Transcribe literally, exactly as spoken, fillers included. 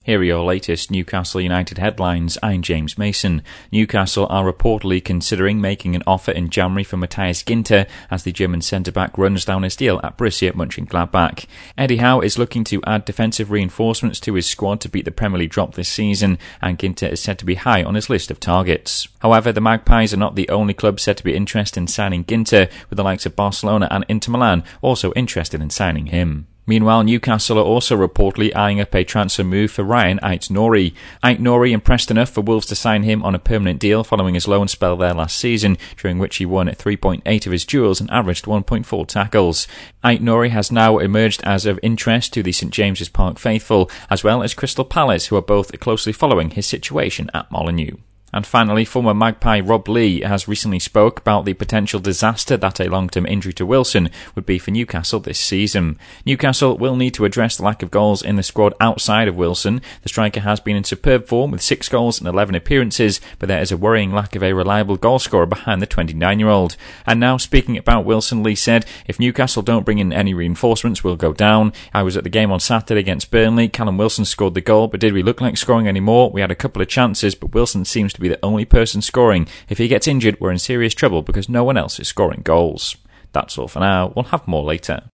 Here are your latest Newcastle United headlines. I'm James Mason. Newcastle are reportedly considering making an offer in January for Matthias Ginter as the German centre-back runs down his deal at Borussia Mönchengladbach. Eddie Howe is looking to add defensive reinforcements to his squad to beat the Premier League drop this season, and Ginter is said to be high on his list of targets. However, the Magpies are not the only club said to be interested in signing Ginter, with the likes of Barcelona and Inter Milan also interested in signing him. Meanwhile, Newcastle are also reportedly eyeing up a transfer move for Ryan Ait-Nouri. Ait-Nouri impressed enough for Wolves to sign him on a permanent deal following his loan spell there last season, during which he won three point eight of his duels and averaged one point four tackles. Ait-Nouri has now emerged as of interest to the St James's Park faithful, as well as Crystal Palace, who are both closely following his situation at Molineux. And finally, former Magpie Rob Lee has recently spoke about the potential disaster that a long-term injury to Wilson would be for Newcastle this season. Newcastle will need to address the lack of goals in the squad outside of Wilson. The striker has been in superb form with six goals and eleven appearances, but there is a worrying lack of a reliable goalscorer behind the twenty-nine-year-old. And now, speaking about Wilson, Lee said, "If Newcastle don't bring in any reinforcements, we'll go down. I was at the game on Saturday against Burnley. Callum Wilson scored the goal, but did we look like scoring any more? We had a couple of chances, but Wilson seems to be the only person scoring. If he gets injured, we're in serious trouble because no one else is scoring goals." That's all for now. We'll have more later.